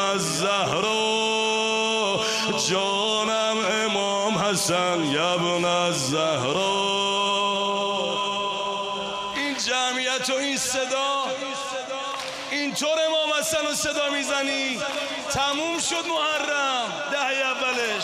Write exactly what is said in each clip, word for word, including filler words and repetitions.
الزهرا جانم امام حسن یبن الزهرا. این جمعیت و این صدا اینطور امام حسن رو صدا میزنی تموم شد محرم دهه اولش.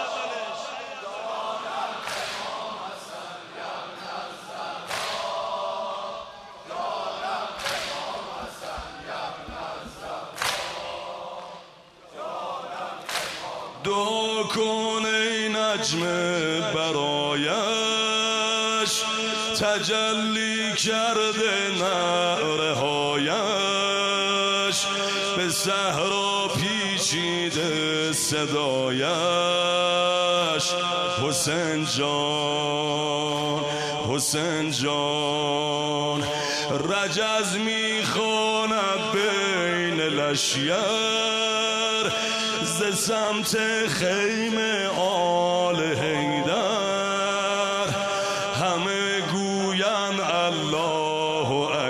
دعا کن ای نجم برایش تجلی کرده نعره هایش به صحرا پیچیده صدایش. حسین جان حسین جان رجز میخواند بین لشیر ز سمت خیمه آل حیدر همه گوین الله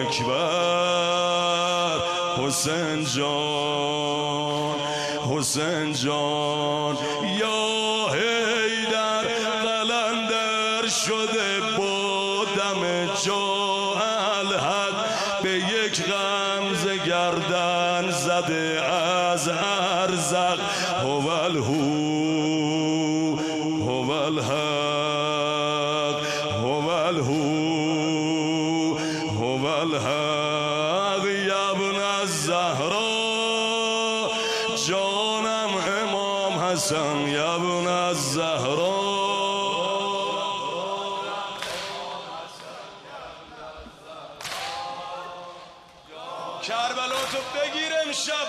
اکبر. حسین جان حسین جان یا حیدر قلندر شده با دم جا الحق به یک غمزه گردن زده از ارزق. هو الهو هو الحق هو الهو هو الحق یبن الزهرا جانم امام حسن یبن الزهرا. کربلا تو بگیر امشب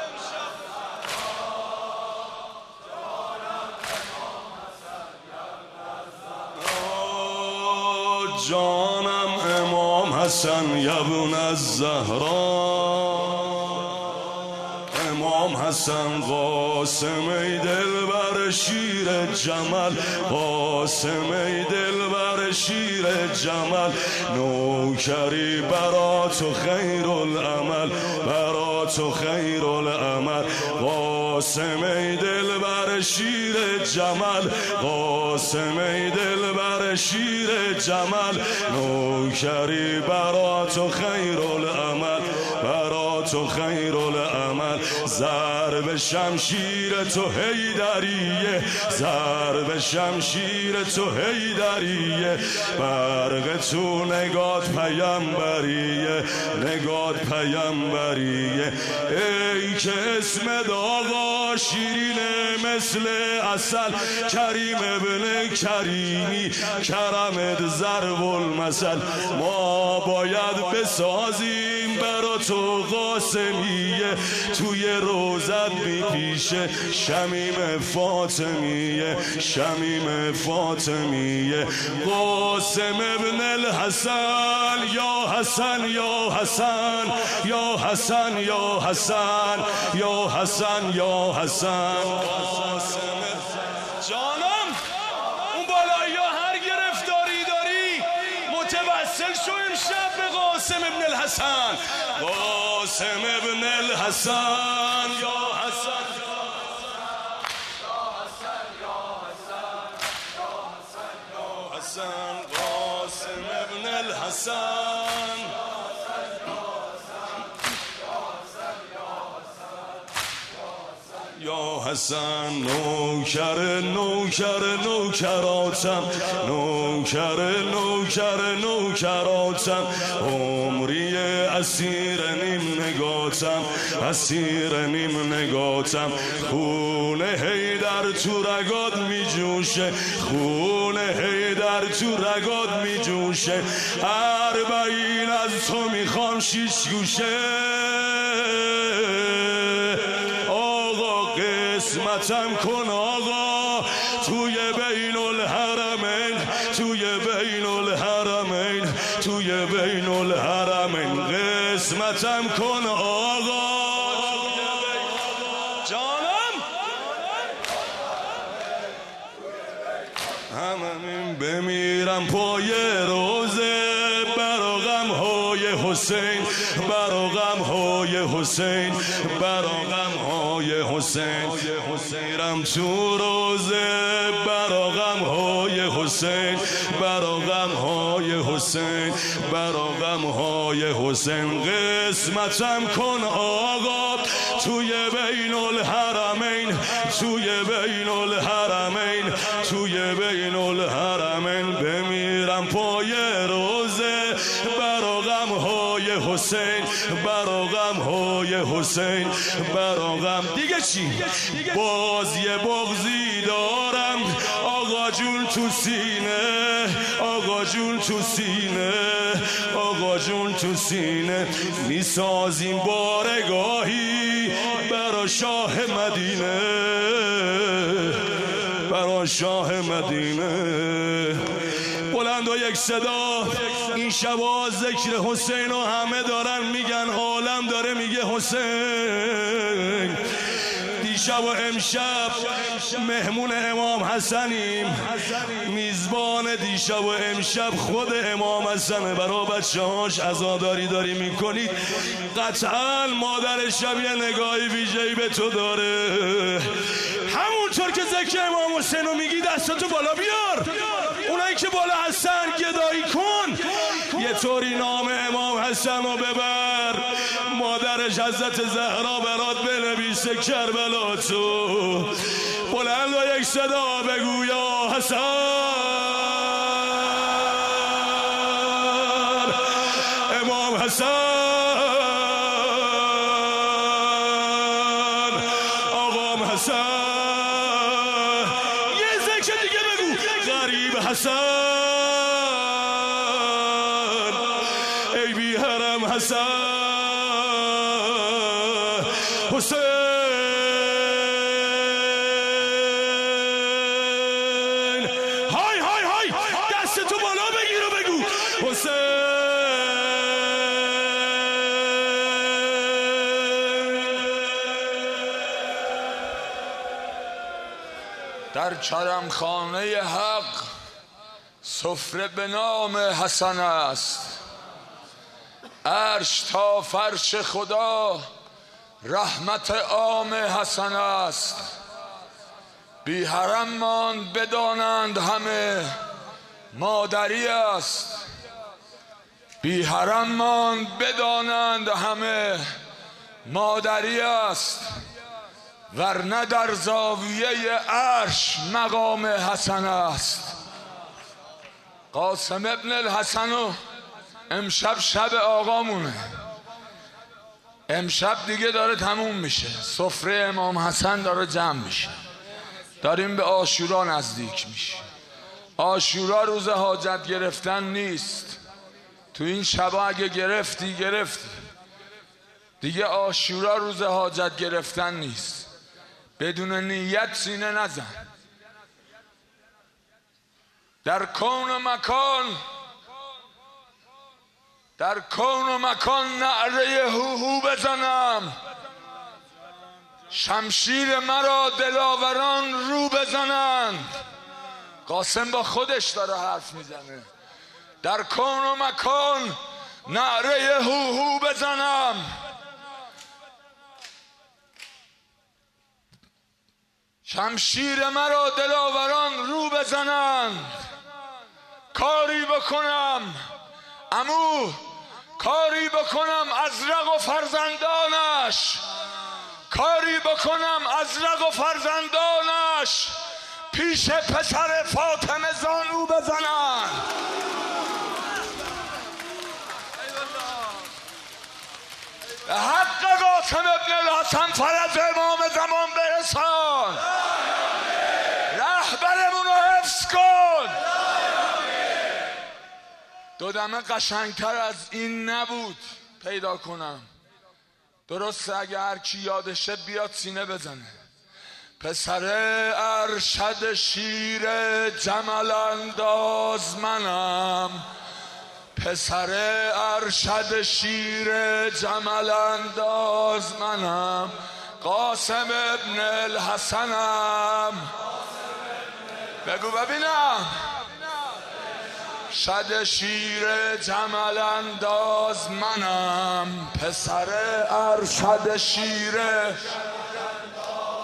جانم امام حسن یبن الزهرا. امام حسن قاسم ای دلبر شیر جمل قاسم ای دلبر شیر جمل نوکری برا تو خیر العمل برا تو خیر العمل. قاسم ای دلبر شیر جمل قاسم ای دلبر شیر جمل نوکری برا تو خیر العمل برا تو خیر العمل. ضرب شمشیر تو حیدریه ضرب شمشیر تو حیدریه برق تو نگات پیمبریه نگات پیمبریه. ای که اسم آقا شیرینه مثل عسل کریم ابن کریمی کرمت ضرب المثل. ما باید بسازیم برا تو قاسمیه توی روزت میپیشه شمیم فاطمیه شمیم فاطمیه. قاسم ابن الحسن یا حسن یا حسن یا حسن یا حسن یا حسن یا حسن. جانم اون بالایی ها هر گرفتاری داری متوسل شو امشب به قاسم ابن الحسن. قاسم ابن الحسن یا حسن حسن قاسم ابن الحسن. یا حسن نوکر نوکر نوکراتم نوکر نوکر نوکراتم عمری اسیر نیم نگاتم اسیر نیم نگاتم. خون حیدر تو رگات می جوشه خون حیدر تو رگات می جوشه. اربعین از تو میخوام شیش گوشه قسمتم کن آقا توی بین الحرمین توی بین الحرمین توی بین الحرمین قسمتم کن آقا. جانم همین بمیرم پای روزه برا غم های حسین برا غم های حسین برا غم های حسین میرم تو روزه برا غم های حسین برا غم های حسین برا غم های حسین قسمتم کن آقا توی بین الحرمین توی بین الحرمین توی بین الحرمین بمیرم پای روزه برا غم های حسین برا غم های حسین برا غم. دیگه چی؟ باز یه بغضی دارم آقا جون تو سینه آقا جون تو سینه آقا جون تو سینه میسازیم بارگاهی برا شاه مدینه برا شاه مدینه. بلند و یک صدا این شبا ذکر حسین و همه دارن میگن عالم داره میگه حسین. دیشب و امشب مهمون امام حسنیم میزبان دیشب و امشب خود امام حسنه برای بچه هاش عزاداری داری میکنید قطعا مادر شب یه نگاهی ویژه‌ای به تو داره. همونطور که ذکر امام حسین رو میگی دستاتو بالا بیار اونایی که بالا هستن گدایی کن یه طوری نام امام حسن رو ببر مادرش حضرت زهرا برات بنویسه کربلا تو. بلند و یک صدا بگو یا حسن امام حسن آقام حسن. یه ذکر دیگه بگو غریب حسن ای بی حرم حسن حسین. های های های دست تو بالا بگیر و بگو حسین. در کرمخانه حق سفره به نام حسن است عرش تا فرش خدا رحمت عام حسن است. بی حرم ماند بدانند همه مادری است بی حرم ماند بدانند همه مادری است ورنه در زاویه عرش مقام حسن است. قاسم ابن الحسن امشب شب آقامونه امشب دیگه داره تموم میشه سفره امام حسن داره جمع میشه داریم به عاشورا نزدیک میشه. عاشورا روز حاجت گرفتن نیست تو این شبا اگه گرفتی گرفتی دیگه. عاشورا روز حاجت گرفتن نیست بدون نیت سینه نزن. در کون و مکان در کون و مکان نعره هو هو بزنم شمشیر مرا دلاوران رو بزنند. قاسم با خودش داره حرف میزنه. در کون و مکان نعره هو هو بزنم شمشیر مرا دلاوران رو بزنند. کاری بکنم عمو کاری بکنم ازرق و فرزندانش کاری بکنم ازرق و فرزندانش پیش پسر فاطمه زانو بزنن. به حق قاسم ابن الحسن فرج امام زمان برسان رهبرمون رو حفظ کن. دو دمه قشنگتر از این نبود پیدا کنم. درسته اگه هر کی یادشه بیاد سینه بزنه. پسر ارشد شیر جمل انداز منم پسر ارشد شیر جمل انداز منم قاسم ابن الحسنم. بگو ببینم شد شیر جمل انداز منم پسر ارشد شیر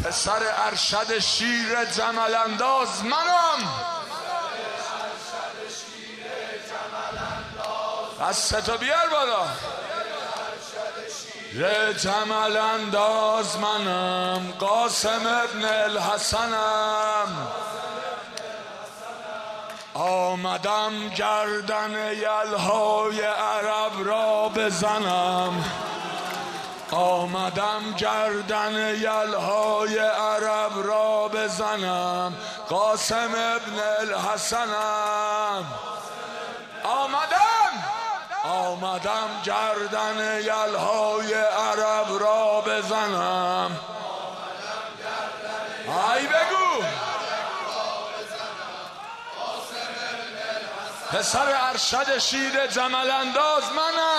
پسر ارشد شیر جمل انداز منم. دستتو بیار بالا. ره جمل انداز منم، قاسم ابن الحسنم. آمدم گردن یلهای عرب را بزنم، آمدم گردن یلهای عرب را بزنم. قاسم ابن الحسنم. آمدم آمدم گردن یلهای عرب را بزنم. ای بگو پسر ارشد شیر جمل انداز منم.